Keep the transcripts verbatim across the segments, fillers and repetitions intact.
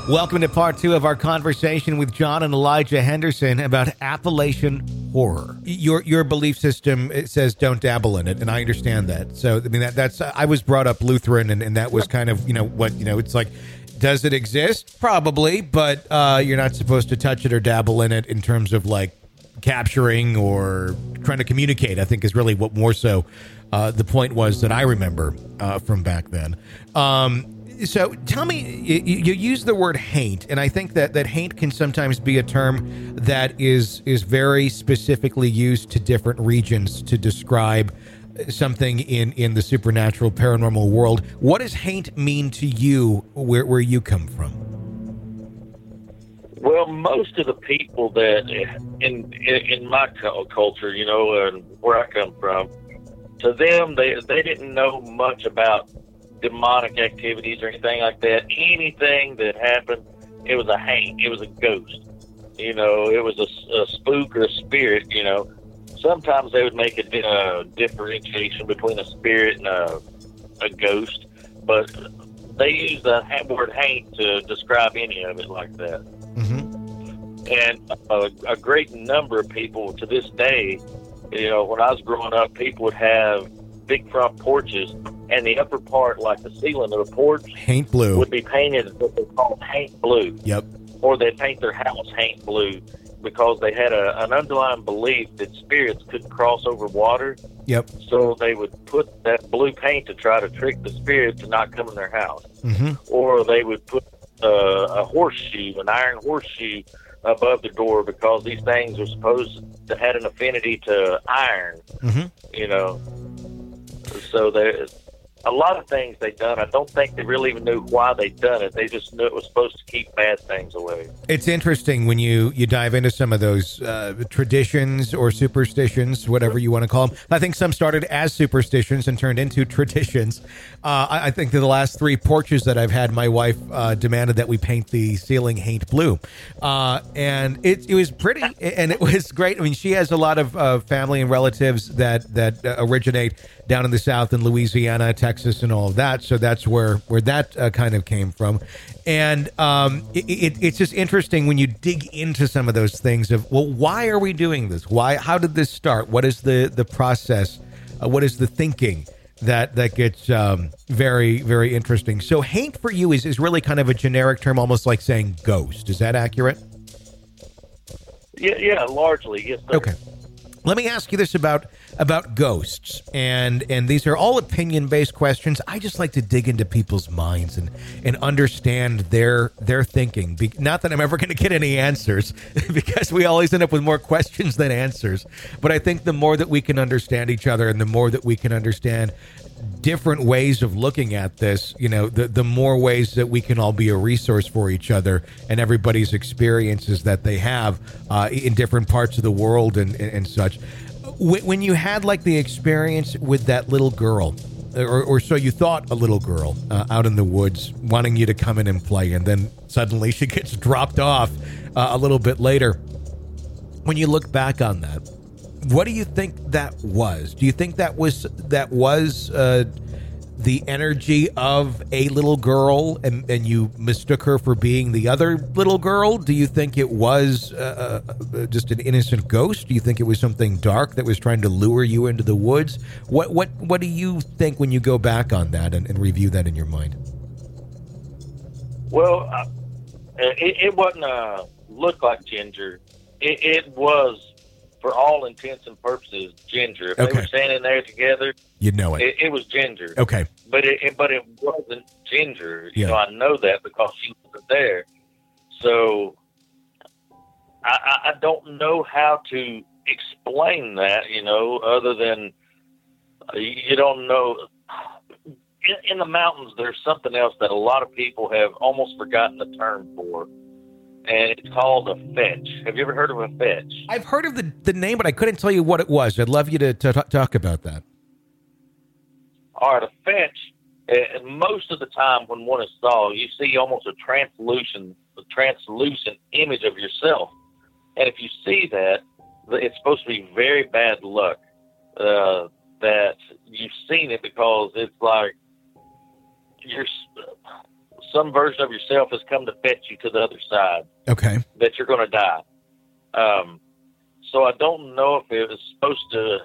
Welcome to part two of our conversation with John and Elijah Henderson about Appalachian horror. Your your belief system, it says don't dabble in it, and I understand that. So, I mean, that that's I was brought up Lutheran, and, and that was kind of, you know, what, you know, it's like, does it exist? Probably, but uh, you're not supposed to touch it or dabble in it in terms of, like, capturing or trying to communicate, I think is really what more so uh, the point was that I remember uh, from back then. Um So tell me, you, you use the word haint, and I think that, that haint can sometimes be a term that is is very specifically used to different regions to describe something in, in the supernatural paranormal world. What does haint mean to you where, where you come from? Well, most of the people that in in, in my culture, you know, and where I come from, to them, they they didn't know much about demonic activities or anything like that. Anything that happened, it was a haint, it was a ghost, you know, it was a, a spook or a spirit, you know. Sometimes they would make a uh, differentiation between a spirit and a, a ghost, but they use the word haint to describe any of it like that. Mm-hmm. And a, a great number of people to this day, you know, when I was growing up, people would have big front porches, and the upper part, like the ceiling of the porch, haint blue, would be painted what they call haint blue. Yep. Or they'd paint their house haint blue because they had a, an underlying belief that spirits couldn't cross over water. Yep. So they would put that blue paint to try to trick the spirits to not come in their house. Mm-hmm. Or they would put uh, a horseshoe, an iron horseshoe, above the door because these things were supposed to had an affinity to iron. Mm-hmm. You know. So there, a lot of things they done, I don't think they really even knew why they done it. They just knew it was supposed to keep bad things away. It's interesting when you, you dive into some of those uh, traditions or superstitions, whatever you want to call them. I think some started as superstitions and turned into traditions. Uh, I, I think that the last three porches that I've had, my wife uh, demanded that we paint the ceiling haint blue. Uh, and it, it was pretty, and it was great. I mean, she has a lot of uh, family and relatives that, that uh, originate down in the South in Louisiana, Texas, and all of that. So that's where, where that uh, kind of came from. And um, it, it, it's just interesting when you dig into some of those things of, well, why are we doing this? Why? How did this start? What is the, the process? Uh, what is the thinking that, that gets um, very, very interesting? So haint for you is, is really kind of a generic term, almost like saying ghost. Is that accurate? Yeah, yeah, largely, yes, sir. Okay. Let me ask you this about about ghosts, and and these are all opinion-based questions. I just like to dig into people's minds and and understand their their thinking. Be, not that I'm ever going to get any answers, because we always end up with more questions than answers. But I think the more that we can understand each other, and the more that we can understand different ways of looking at this, you know, the the more ways that we can all be a resource for each other and everybody's experiences that they have uh, in different parts of the world and, and, and such. When you had like the experience with that little girl, or, or so you thought, a little girl uh, out in the woods wanting you to come in and play, and then suddenly she gets dropped off uh, a little bit later. When you look back on that, what do you think that was? Do you think that was that was uh, the energy of a little girl, and, and you mistook her for being the other little girl? Do you think it was uh, uh, just an innocent ghost? Do you think it was something dark that was trying to lure you into the woods? What what what do you think when you go back on that and, and review that in your mind? Well, uh, it, it wasn't uh, look like Ginger. It, it was, for all intents and purposes, Ginger. If Okay. they were standing there together, You know it. it, it was Ginger. Okay. But it, it but it wasn't Ginger. You Yeah. know, I know that because she wasn't there. So I, I, I don't know how to explain that, you know, other than uh, you don't know. In, in the mountains, there's something else that a lot of people have almost forgotten the term for, and it's called a fetch. Have you ever heard of a fetch? I've heard of the, the name, but I couldn't tell you what it was. I'd love you to, to talk about that. All right, a fetch, uh, most of the time when one is saw, you see almost a translucent, a translucent image of yourself. And if you see that, it's supposed to be very bad luck uh, that you've seen it, because it's like you're some version of yourself has come to fetch you to the other side. Okay. That you're going to die. Um, so I don't know if it was supposed to,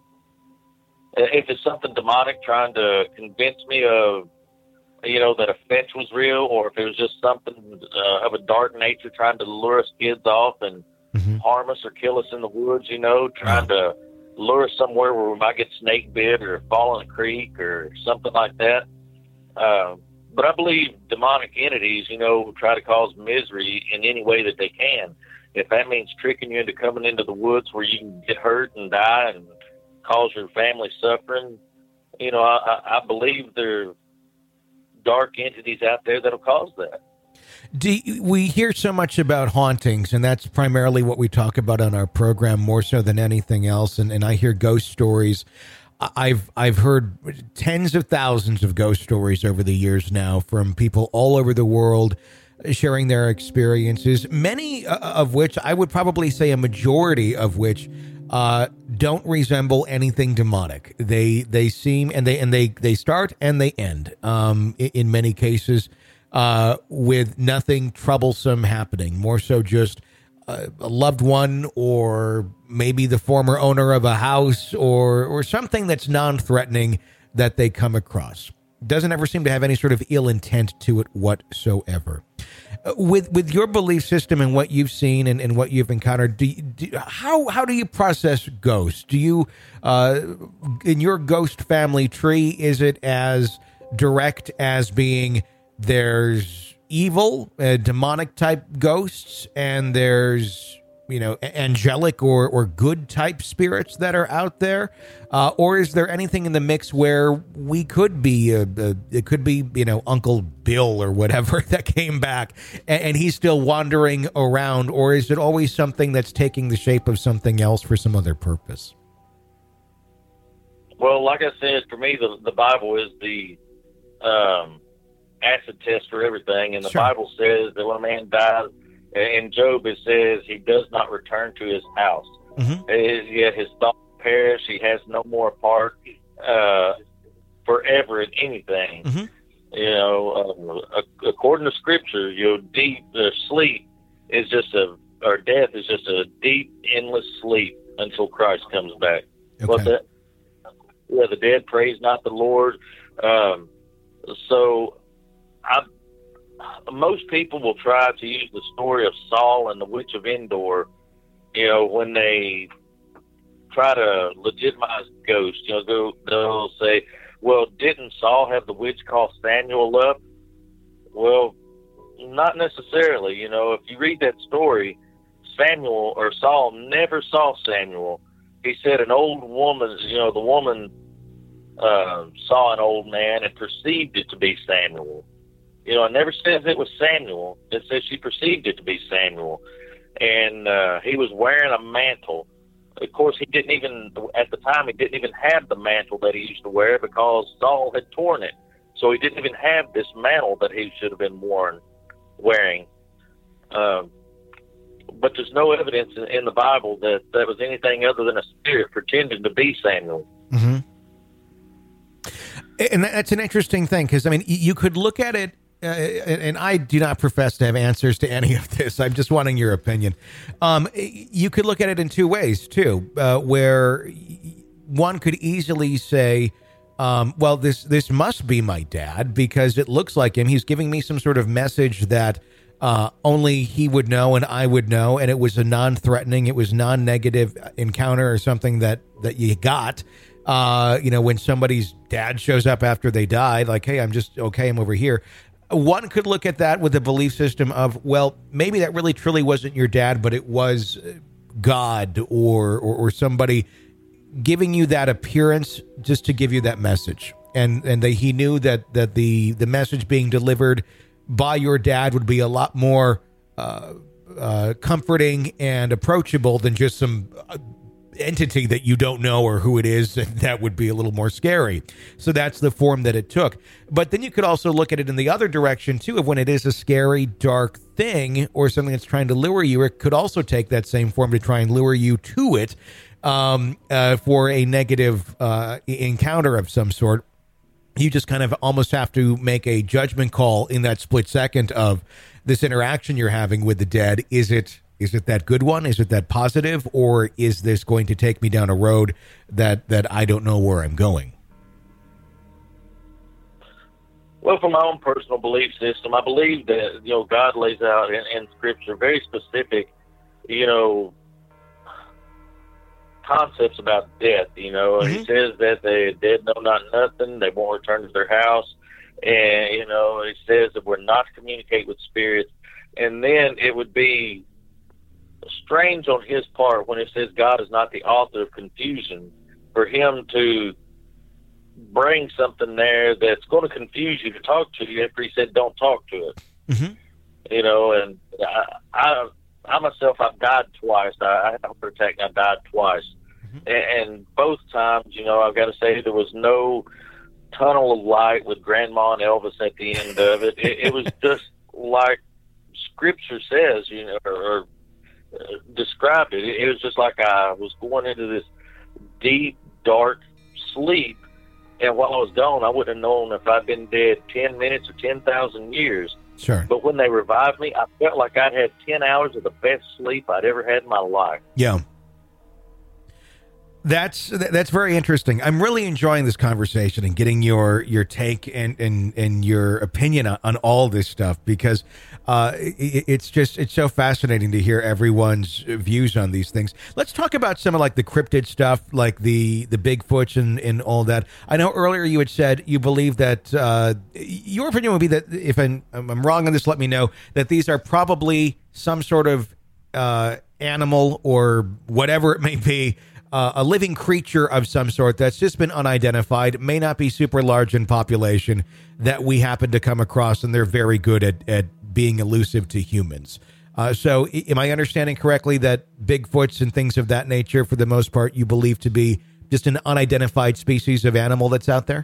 if it's something demonic trying to convince me of, you know, that a fetch was real, or if it was just something uh, of a dark nature trying to lure us kids off and mm-hmm. harm us or kill us in the woods, you know, trying to lure us somewhere where we might get snake bit or fall in a creek or something like that. Um, but I believe demonic entities, you know, try to cause misery in any way that they can. If that means tricking you into coming into the woods where you can get hurt and die and cause your family suffering, you know, I, I believe there are dark entities out there that'll cause that. Do you, we hear so much about hauntings, and that's primarily what we talk about on our program more so than anything else. And, and I hear ghost stories. I've I've heard tens of thousands of ghost stories over the years now from people all over the world sharing their experiences, many of which I would probably say a majority of which uh, don't resemble anything demonic. They they seem and they and they they start and they end um, in many cases uh, with nothing troublesome happening. More so just a loved one, or maybe the former owner of a house, or or something that's non-threatening that they come across. Doesn't ever seem to have any sort of ill intent to it whatsoever. With with your belief system and what you've seen and, and what you've encountered, do, you, do how how do you process ghosts? Do you uh, in your ghost family tree, is it as direct as being there's evil, uh, demonic type ghosts, and there's, you know, angelic or, or good type spirits that are out there? Uh, or is there anything in the mix where we could be, a, a, it could be, you know, Uncle Bill or whatever that came back and, and he's still wandering around? Or is it always something that's taking the shape of something else for some other purpose? Well, like I said, for me, the, the Bible is the, um, acid test for everything, and the sure. Bible says that when a man dies, in Job it says he does not return to his house. Mm-hmm. Yet his thoughts perish; he has no more part uh, forever in anything. Mm-hmm. You know, uh, according to Scripture, you know, deep uh, sleep is just a, or death is just a deep, endless sleep until Christ comes back. Okay. What's that? Yeah, the dead praise not the Lord. Um, so. I, most people will try to use the story of Saul and the Witch of Endor, you know, when they try to legitimize ghosts. You know, they'll, they'll say, well, didn't Saul have the witch call Samuel up? Well, not necessarily. You know, if you read that story, Samuel or Saul never saw Samuel. He said an old woman, you know, the woman uh, saw an old man and perceived it to be Samuel. You know, it never says it was Samuel. It says she perceived it to be Samuel. And uh, he was wearing a mantle. Of course, he didn't even, at the time, he didn't even have the mantle that he used to wear because Saul had torn it. So he didn't even have this mantle that he should have been worn, wearing. Um, but there's no evidence in, in the Bible that that was anything other than a spirit pretending to be Samuel. Mm-hmm. And that's an interesting thing because, I mean, you could look at it. Uh, and I do not profess to have answers to any of this. I'm just wanting your opinion. Um, you could look at it in two ways, too, uh, where one could easily say, um, well, this this must be my dad because it looks like him. He's giving me some sort of message that uh, only he would know and I would know. And it was a non-threatening, it was non-negative encounter or something that, that you got. Uh, you know, when somebody's dad shows up after they died, like, hey, I'm just okay, I'm over here. One could look at that with a belief system of, well, maybe that really truly wasn't your dad, but it was God or, or or somebody giving you that appearance just to give you that message. And and they, he knew that that the the message being delivered by your dad would be a lot more uh, uh, comforting and approachable than just some uh, entity that you don't know or who it is, and that would be a little more scary. So that's the form that it took. But then you could also look at it in the other direction too, of when it is a scary, dark thing or something that's trying to lure you, it could also take that same form to try and lure you to it um, uh, for a negative uh, encounter of some sort. you just kind of almost have to make a judgment call in that split second of this interaction you're having with the dead. Is it is it that good one? Is it that positive? Or is this going to take me down a road that, that I don't know where I'm going? Well, from my own personal belief system, I believe that, you know, God lays out in, in Scripture very specific, you know, concepts about death, you know. Mm-hmm. He says that the dead know not nothing, they won't return to their house. And, you know, he says that we're not to communicate with spirits. And then it would be strange on his part when it says God is not the author of confusion, for him to bring something there that's going to confuse you to talk to you after he said don't talk to it. Mm-hmm. You know, and I, I, I myself, I've died twice. I, I had a heart attack and I died twice. Mm-hmm. And, and both times, you know, I've got to say there was no tunnel of light with Grandma and Elvis at the end of it. It, it was just like Scripture says, you know, or, or uh, described it. It was just like I was going into this deep, dark sleep. And while I was gone, I wouldn't have known if I'd been dead ten minutes or ten thousand years. Sure. But when they revived me, I felt like I'd had ten hours of the best sleep I'd ever had in my life. Yeah. That's that's very interesting. I'm really enjoying this conversation and getting your your take and and, and your opinion on, on all this stuff, because uh, it, it's just it's so fascinating to hear everyone's views on these things. Let's talk about some of like the cryptid stuff, like the the Bigfoots and, and all that. I know earlier you had said you believe that uh, your opinion would be that if I'm, I'm wrong on this, let me know, that these are probably some sort of uh, animal or whatever it may be. Uh, a living creature of some sort that's just been unidentified, may not be super large in population, that we happen to come across, and they're very good at, at being elusive to humans. Uh, so am I understanding correctly that Bigfoots and things of that nature, for the most part, you believe to be just an unidentified species of animal that's out there?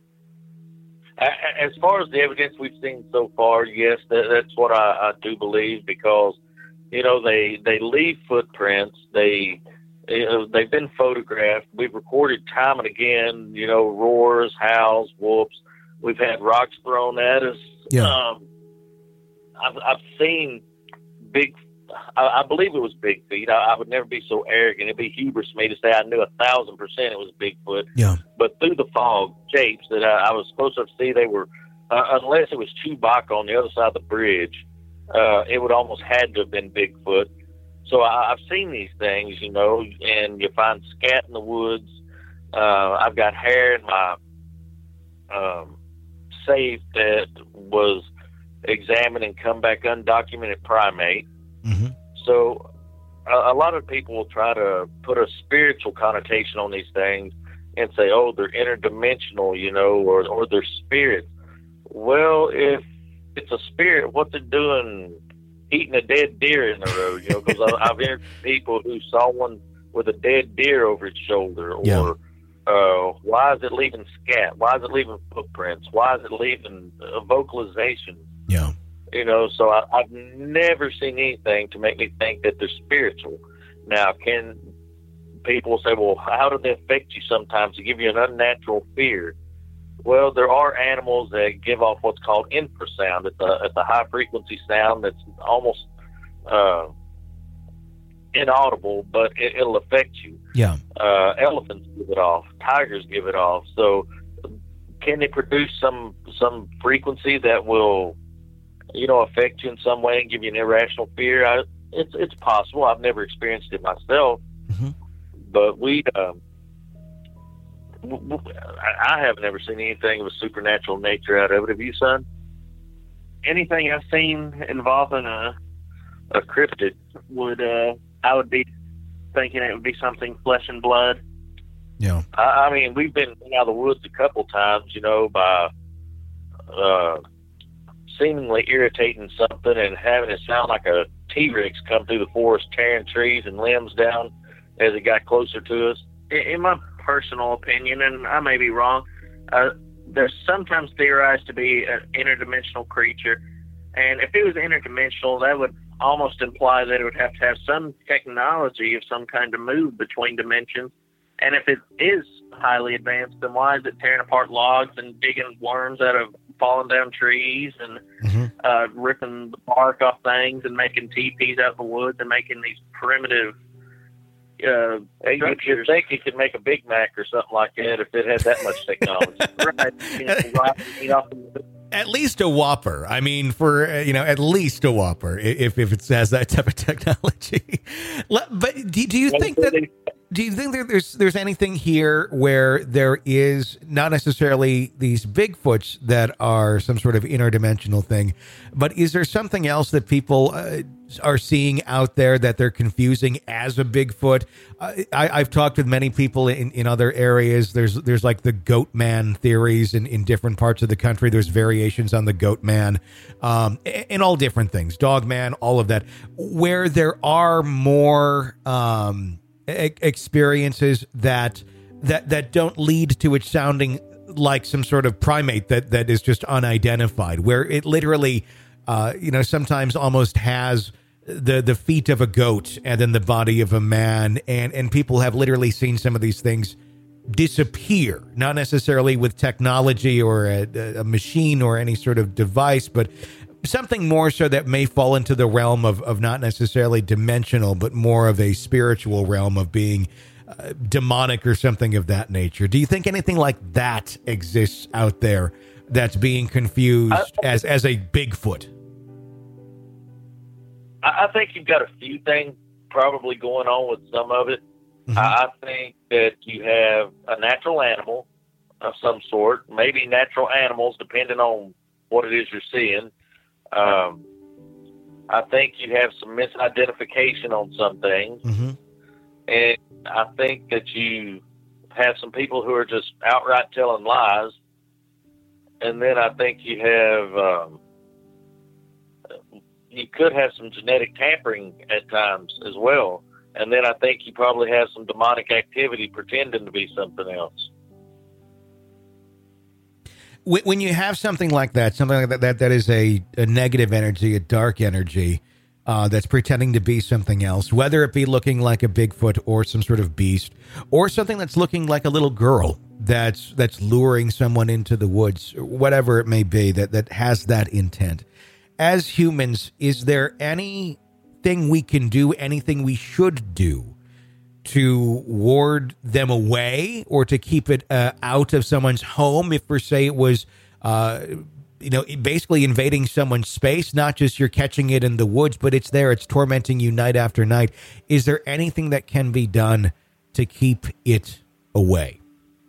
As far as the evidence we've seen so far, yes, that, that's what I, I do believe, because, you know, they, they leave footprints, they... They've been photographed. We've recorded time and again, you know, roars, howls, whoops. We've had rocks thrown at us. Yeah. Um, I've, I've seen big, I, I believe it was Bigfeet. I, I would never be so arrogant. It'd be hubris for me to say I knew a thousand percent it was Bigfoot. Yeah. But through the fog, shapes that I, I was supposed to see, they were, uh, unless it was Chewbacca on the other side of the bridge, uh, it would almost had to have been Bigfoot. So I, I've seen these things, you know, and you find scat in the woods. Uh, I've got hair in my um, safe that was examined and come back undocumented primate. Mm-hmm. So a, a lot of people will try to put a spiritual connotation on these things and say, oh, they're interdimensional, you know, or, or they're spirits. Well, if it's a spirit, what's it doing eating a dead deer in the road, you know, because I've interviewed people who saw one with a dead deer over its shoulder, or yeah. uh, why is it leaving scat? Why is it leaving footprints? Why is it leaving uh, vocalization? Yeah. You know, so I, I've never seen anything to make me think that they're spiritual. Now, can people say, well, how do they affect you sometimes to give you an unnatural fear? Well, there are animals that give off what's called infrasound. It's a, it's a high-frequency sound that's almost uh, inaudible, but it, it'll affect you. Yeah. Uh, elephants give it off. Tigers give it off. So can they produce some some frequency that will, you know, affect you in some way and give you an irrational fear? I, it's, it's possible. I've never experienced it myself. Mm-hmm. But we... Um, I haven't ever seen anything of a supernatural nature out of it. Have you, son? Anything I've seen involving a a cryptid would uh, I would be thinking it would be something flesh and blood. Yeah. I, I mean, we've been out of the woods a couple times, you know, by uh, seemingly irritating something and having it sound like a T-Rex come through the forest, tearing trees and limbs down as it got closer to us. In my personal opinion, and I may be wrong, uh, there's sometimes theorized to be an interdimensional creature, and if it was interdimensional, that would almost imply that it would have to have some technology of some kind to move between dimensions, And if it is highly advanced, then why is it tearing apart logs and digging worms out of falling down trees and mm-hmm. uh, ripping the bark off things and making teepees out in the woods and making these primitive uh, you think you could make a Big Mac or something like that if it had that much technology. Right. You know, right. You know, at least a Whopper. I mean, for, uh, you know, at least a Whopper if, if it has that type of technology. But do, do you think that... Do you think there's there's anything here where there is not necessarily these Bigfoots that are some sort of interdimensional thing, but is there something else that people uh, are seeing out there that they're confusing as a Bigfoot? Uh, I, I've talked with many people in, in other areas. There's there's like the Goat Man theories in, in different parts of the country. There's variations on the Goat Man, um, and all different things. Dog Man, all of that. Where there are more. Um, experiences that that that don't lead to it sounding like some sort of primate that that is just unidentified, where it literally uh you know sometimes almost has the the feet of a goat and then the body of a man, and and people have literally seen some of these things disappear, not necessarily with technology or a, a machine or any sort of device, but something more so that may fall into the realm of, of not necessarily dimensional, but more of a spiritual realm of being uh, demonic or something of that nature. Do you think anything like that exists out there that's being confused I, as, as a Bigfoot? I think you've got a few things probably going on with some of it. Mm-hmm. I think that you have a natural animal of some sort, maybe natural animals, depending on what it is you're seeing. Um, I think you have some misidentification on some things. Mm-hmm. And I think that you have some people who are just outright telling lies. And then I think you have, um, you could have some genetic tampering at times as well. And then I think you probably have some demonic activity pretending to be something else. When you have something like that, something like that, that, that is a, a negative energy, a dark energy, uh, that's pretending to be something else, whether it be looking like a Bigfoot or some sort of beast, or something that's looking like a little girl that's that's luring someone into the woods, whatever it may be, that, that has that intent. As humans, is there anything we can do, anything we should do to ward them away or to keep it uh, out of someone's home? If, per se, it was, uh, you know, basically invading someone's space, not just you're catching it in the woods, but it's there, it's tormenting you night after night. Is there anything that can be done to keep it away?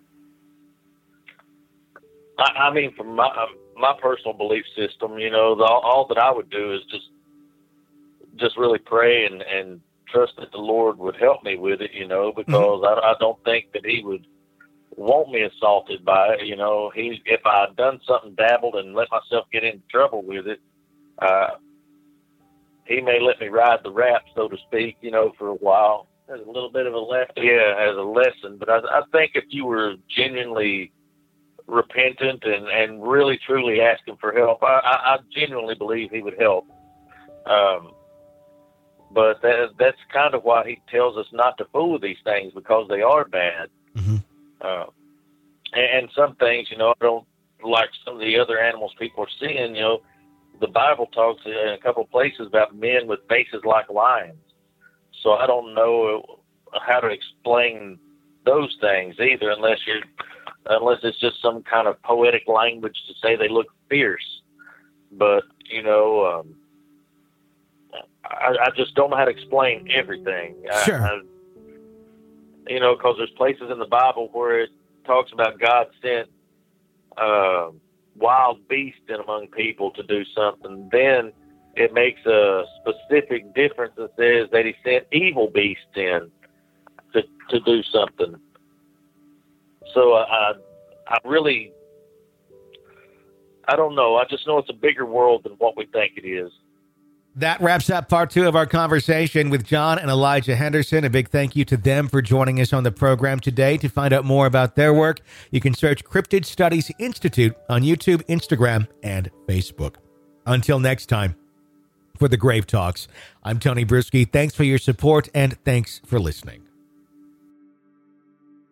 I, I mean, from my, my personal belief system, you know, the, all that I would do is just, just really pray and, and trust that the Lord would help me with it, you know, because mm-hmm. I, I don't think that he would want me assaulted by it. You know, he, if I had done something, dabbled and let myself get into trouble with it, uh, he may let me ride the rap, so to speak, you know, for a while. As a little bit of a lesson. Yeah, as a lesson. But I, I think if you were genuinely repentant and, and really, truly asking for help, I, I, I genuinely believe he would help. Um, But that, that's kind of why he tells us not to fool with these things, because they are bad. Mm-hmm. Uh, and, and some things, you know, I don't like some of the other animals people are seeing. You know, the Bible talks in a couple of places about men with faces like lions. So I don't know how to explain those things either, unless you're, unless it's just some kind of poetic language to say they look fierce. But, you know, um, I, I just don't know how to explain everything. Sure. I, I, you know, because there's places in the Bible where it talks about God sent uh, wild beasts in among people to do something. Then it makes a specific difference and says that he sent evil beasts in to to do something. So I, I really, I don't know. I just know it's a bigger world than what we think it is. That wraps up part two of our conversation with John and Elijah Henderson. A big thank you to them for joining us on the program today. To find out more about their work, you can search Cryptid Studies Institute on YouTube, Instagram, and Facebook. Until next time, for the Grave Talks, I'm Tony Bruschi. Thanks for your support, and thanks for listening.